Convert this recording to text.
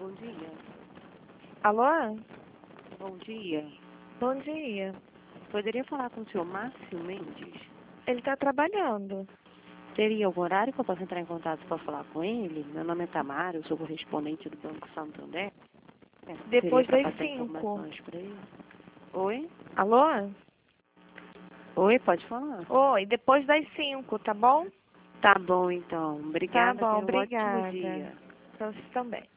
Bom dia. Alô? Bom dia. Bom dia. Poderia falar com o senhor Márcio Mendes? Ele está trabalhando. Teria algum horário que eu possa entrar em contato para falar com ele? Meu nome é Tamara, eu sou correspondente do Banco Santander. Depois Seria das para passar 5. informações para ele? Oi? Alô? Oi, pode falar. Oi, depois das 5, tá bom? Tá bom, então. Tá Obrigada, bom, tenha um ótimo obrigada. dia. Pra você também.